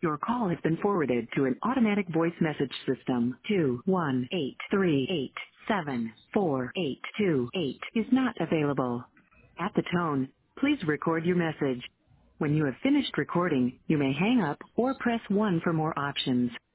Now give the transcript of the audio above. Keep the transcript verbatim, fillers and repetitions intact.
Your call has been forwarded to an automatic voice message system. two one eight three eight seven four eight two eight is not available. At the tone, please record your message. When you have finished recording, you may hang up or press one for more options.